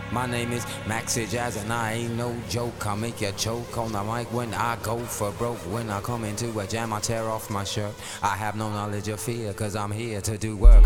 My name is Maxi Jazz and I ain't no joke. I make you choke on the mic when I go for broke. When I come into a jam, I tear off my shirt. I have no knowledge of fear, cause I'm here to do work.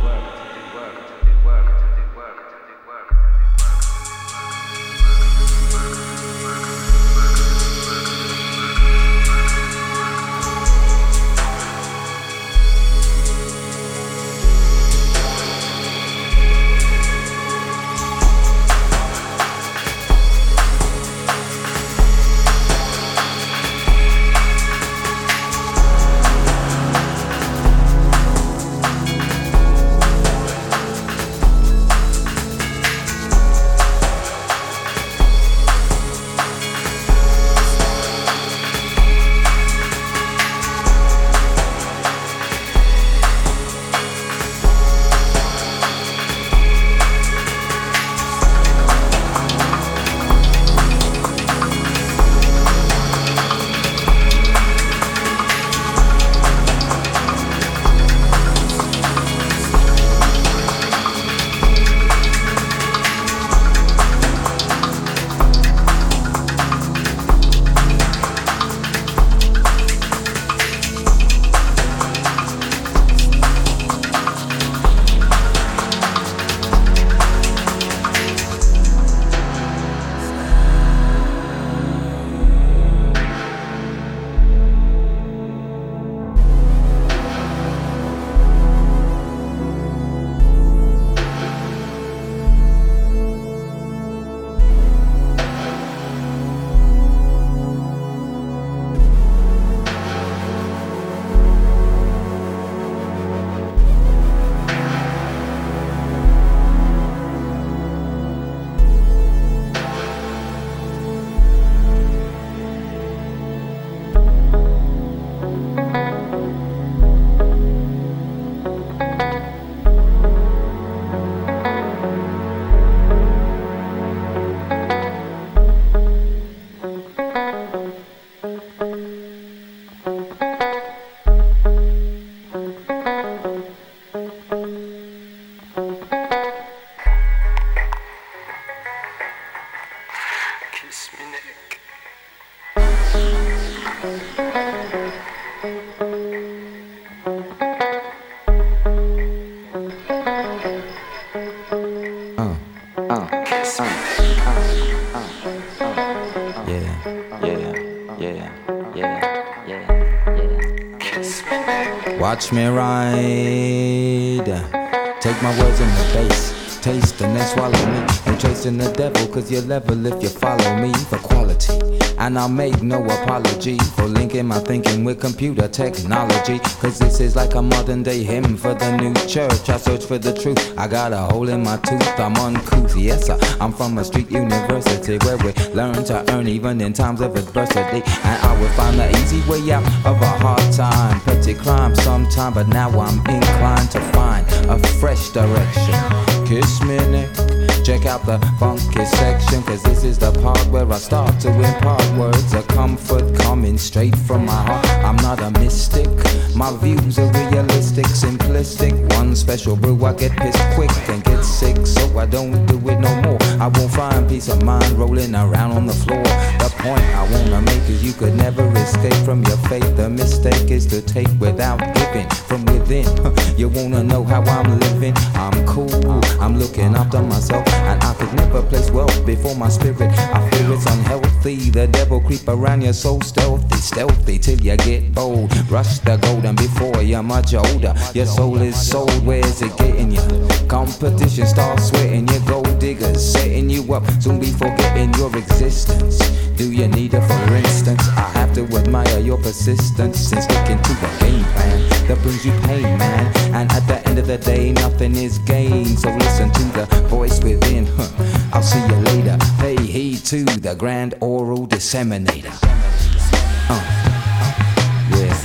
Watch me ride, take my words in the face, taste and then swallow me. Ain't chasing the devil cause you're level if you follow me for quality. And I'll make no apology for linking my thinking with computer technology. Cause this is like a modern day hymn for the new church. I search for the truth, I got a hole in my tooth, I'm uncouth. Yes sir, I'm from a street university where we learn to earn even in times of adversity. And I will find the easy way out of a hard time. Petty crime sometime, but now I'm inclined to find a fresh direction. Kiss me neck, check out the funky section, cause this is the part where I start to impart words of comfort coming straight from my heart. I'm not a mystic, my views are realistic, simplistic. One special brew, I get pissed quick and get sick, so I don't do it no more. I won't find peace of mind rolling around on the floor. The point I wanna make is you could never escape from your fate. The mistake is to take without giving from within. You wanna know how I'm living? I'm cool, I'm looking after myself, and I could never place wealth before my spirit. I feel it's unhealthy. The devil creep around you so stealthy, stealthy till you get bold. Rush the golden before you're much older. Your soul is sold, where's it getting you? Competition starts sweating, your gold diggers setting you up, soon be forgetting your existence. Do you need it for instance? I have to admire your persistence in sticking to a game plan that brings you pain, man. And at the end of the day, nothing is gained. So listen to the voice within. I'll see you later. Pay heed to the grand oral disseminator. Yeah.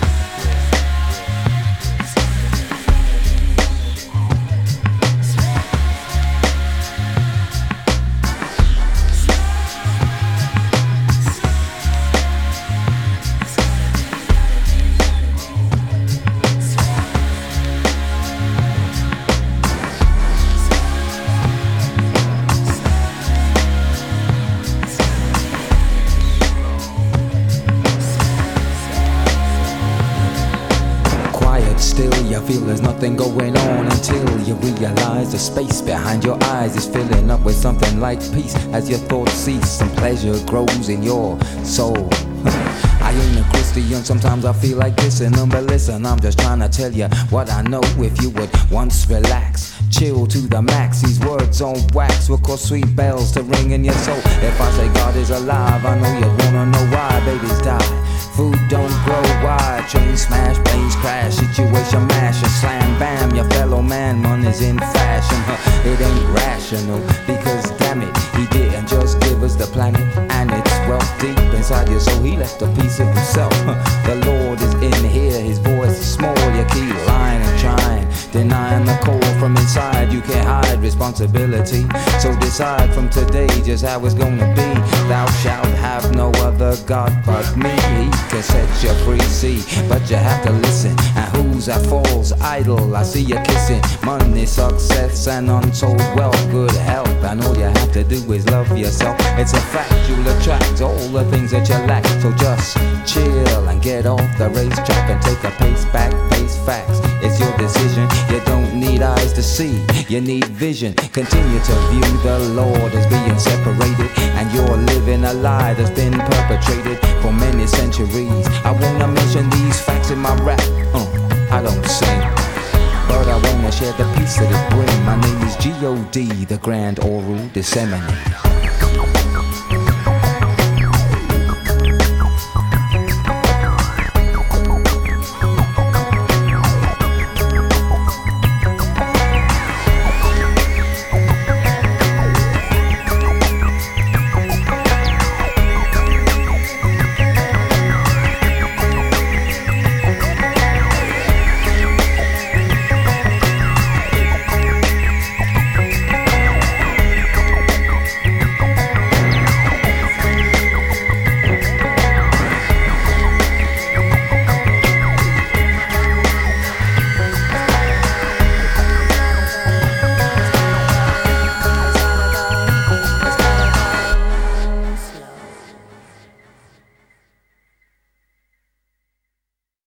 But still you feel there's nothing going on until you realize the space behind your eyes is filling up with something like peace. As your thoughts cease and pleasure grows in your soul. I ain't a Christian, sometimes I feel like dissing them, but listen, I'm just trying to tell you what I know. If you would once relax, chill to the max, these words on wax will cause sweet bells to ring in your soul. If I say God is alive, I know you'd wanna know why babies die, food don't grow wide, train smash, planes crash, situation mash, and slam bam, your fellow man, money's in fashion. It ain't rational, because damn it, he didn't just give us the planet and its wealth deep inside you, so he left a piece of himself. The Lord is in here, his voice is small, you keep lying and trying, denying the call from inside. You can't hide responsibility, so decide from today just how it's gonna be. Thou shalt have no other God but me. He can set you free, see, but you have to listen. And who's that false idol? I see you kissing money, success, and untold wealth, good health, and all you have to do is love yourself. It's a fact, you'll attract all the things that you lack. So just chill and get off the racetrack and take a pace back, face facts. It's your decision, you don't need eyes to see, you need vision. Continue to view the Lord as being separated, and you're living a lie that's been perpetrated for many centuries. I wanna mention these facts in my rap, I don't sing, but I wanna share the peace that it brings. My name is G.O.D., the Grand Oral Disseminator.